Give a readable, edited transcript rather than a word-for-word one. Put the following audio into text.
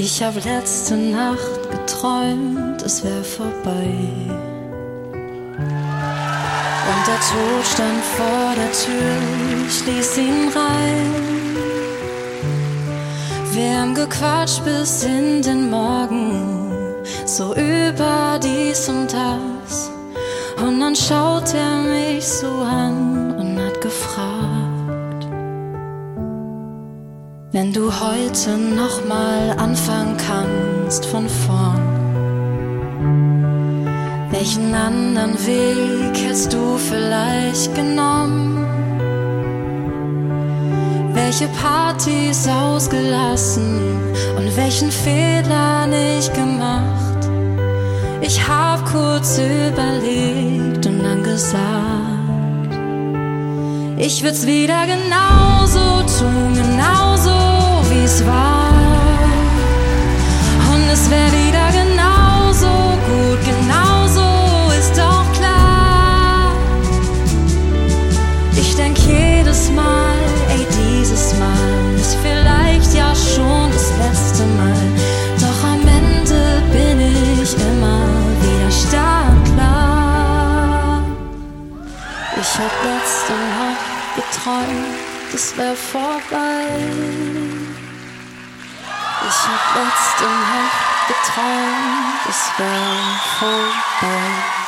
Ich hab letzte Nacht geträumt, es wär vorbei. Und der Tod stand vor der Tür, ich ließ ihn rein. Wir haben gequatscht bis in den Morgen, so über dies und das. Und dann schaut er mich so an und hat gefragt: Wenn du heute nochmal anfangen kannst von vorn, welchen anderen Weg hättest du vielleicht genommen? Welche Partys ausgelassen und welchen Fehler nicht gemacht? Ich hab kurz überlegt und dann gesagt, ich würd's wieder genauso tun, genauso wie's war. Und es wär wieder genauso gut, genauso ist doch klar. Ich denk jedes Mal, ey, dieses Mal ist vielleicht ja schon das letzte Mal. Doch am Ende bin ich immer wieder startklar. Ich hab letzte Nacht geträumt, es wär vorbei. Ich hab letzte Nacht geträumt, es wär vorbei.